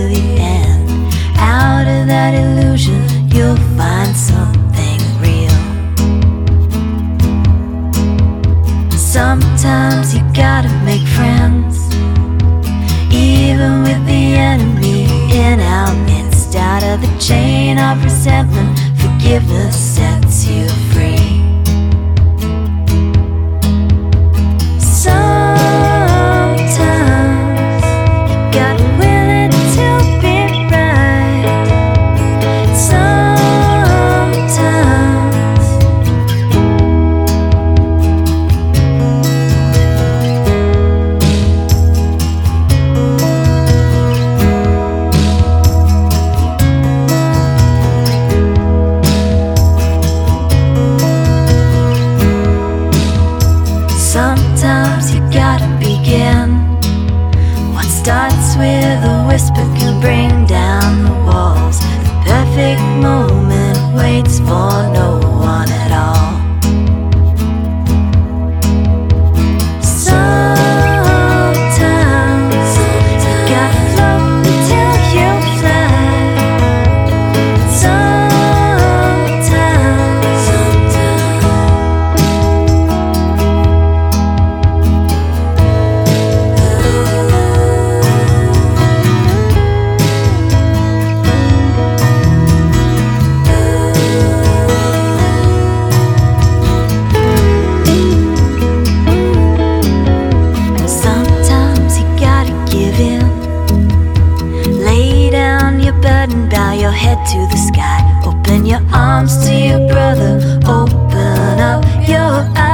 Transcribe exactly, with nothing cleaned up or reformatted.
the end. Out of that illusion, you'll find something real. Sometimes you gotta make friends, even with the enemy in our midst. Out of the chain of resentment, forgiveness sets you free. Sometimes you gotta begin. What starts with a whisper can bring down the walls. The perfect moment waits for no one at all. Sometimes you gotta float until you fly. Sometimes, bow your head to the sky. Open your arms to your brother. Open up your eyes.